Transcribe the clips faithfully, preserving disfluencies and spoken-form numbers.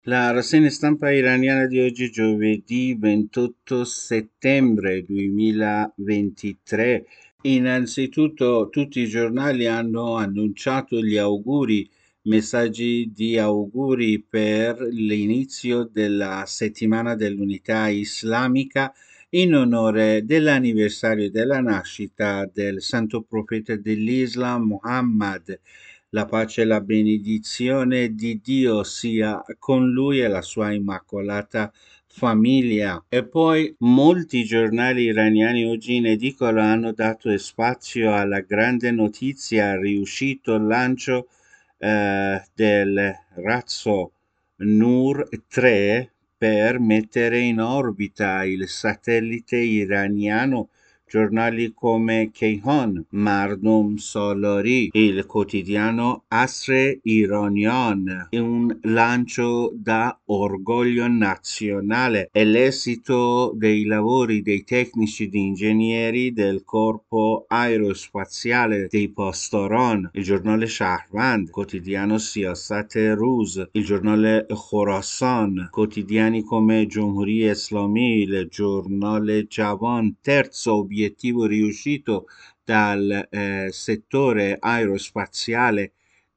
La rassegna stampa iraniana di oggi, giovedì ventotto settembre duemilaventitré. Innanzitutto tutti i giornali hanno annunciato gli auguri, messaggi di auguri per l'inizio della settimana dell'unità islamica in onore dell'anniversario della nascita del santo profeta dell'Islam Muhammad. La pace e la benedizione di Dio sia con lui e la sua immacolata famiglia. E poi molti giornali iraniani oggi in edicola hanno dato spazio alla grande notizia, riuscito il lancio eh, del razzo Nur tre per mettere in orbita il satellite iraniano. Giornali come Kayhan, Mardom Solari, il quotidiano Asre Iranian, un lancio da orgoglio nazionale. È l'esito dei lavori dei tecnici di ingegneri del corpo aerospaziale dei Pastoran. Il giornale Shahvand, quotidiano Siyasat Ruz, il giornale Khorasan, quotidiani come Jumhuri Islami, il giornale Javan. Terzo obiettivo riuscito dal eh, settore aerospaziale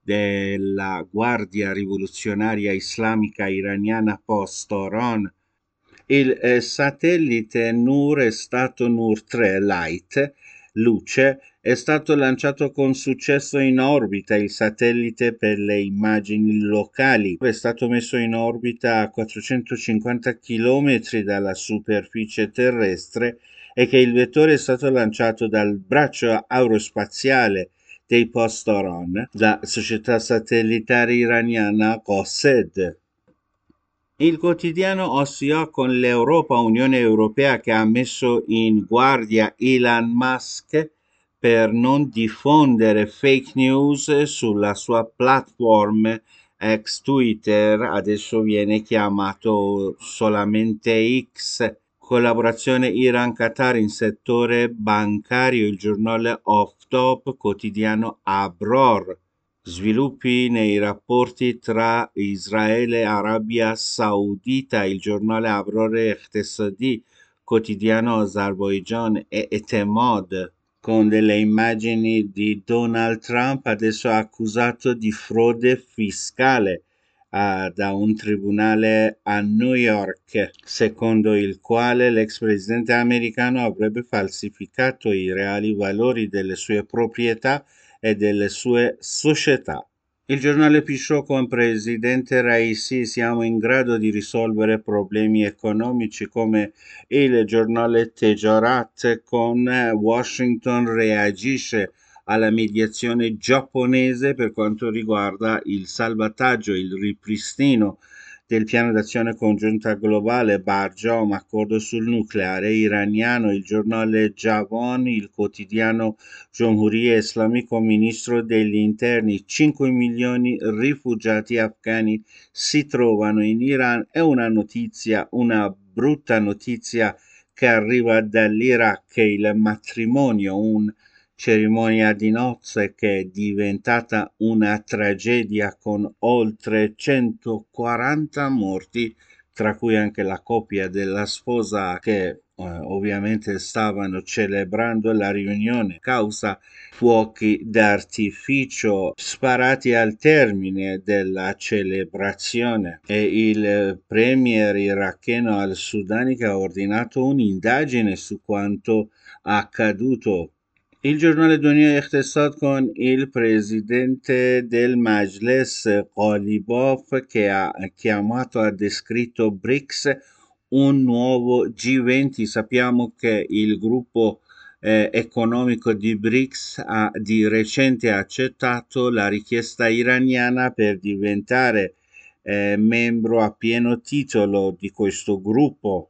della Guardia Rivoluzionaria Islamica Iraniana post-Oran. Il eh, satellite Nur è stato Nur tre Light, luce, è stato lanciato con successo in orbita. Il satellite per le immagini locali è stato messo in orbita a quattrocentocinquanta chilometri dalla superficie terrestre e che il vettore è stato lanciato dal braccio aerospaziale dei Post-Oran, la società satellitare iraniana Qosed. Il quotidiano ossia con l'Europa, Unione Europea, che ha messo in guardia Elon Musk per non diffondere fake news sulla sua platform ex Twitter, adesso viene chiamato solamente X. Collaborazione Iran-Qatar in settore bancario, il giornale Off Top, quotidiano Abror. Sviluppi nei rapporti tra Israele e Arabia Saudita, il giornale Abror Eqtasadi, quotidiano Azerbaijan e Etemad, con delle immagini di Donald Trump, adesso accusato di frode fiscale ah, da un tribunale a New York, secondo il quale l'ex presidente americano avrebbe falsificato i reali valori delle sue proprietà e delle sue società. Il giornale Pisciò con presidente Raisi: siamo in grado di risolvere problemi economici. Come il giornale Tejorat con Washington reagisce alla mediazione giapponese per quanto riguarda il salvataggio, il ripristino del piano d'azione congiunta globale Barjom, accordo sul nucleare iraniano. Il giornale Javan, il quotidiano Jomhuriye Islamico, ministro degli interni: cinque milioni rifugiati afghani si trovano in Iran. È una notizia, una brutta notizia che arriva dall'Iraq, il matrimonio, un cerimonia di nozze che è diventata una tragedia con oltre centoquaranta morti, tra cui anche la coppia della sposa che eh, ovviamente stavano celebrando la riunione, causa fuochi d'artificio sparati al termine della celebrazione. E il premier iracheno al-Sudani che ha ordinato un'indagine su quanto accaduto. Il giornale Dunia Iqtisad con il presidente del Majles Ghalibaf che ha chiamato, ha descritto BRICS un nuovo G venti. Sappiamo che il gruppo eh, economico di BRICS ha di recente accettato la richiesta iraniana per diventare eh, membro a pieno titolo di questo gruppo.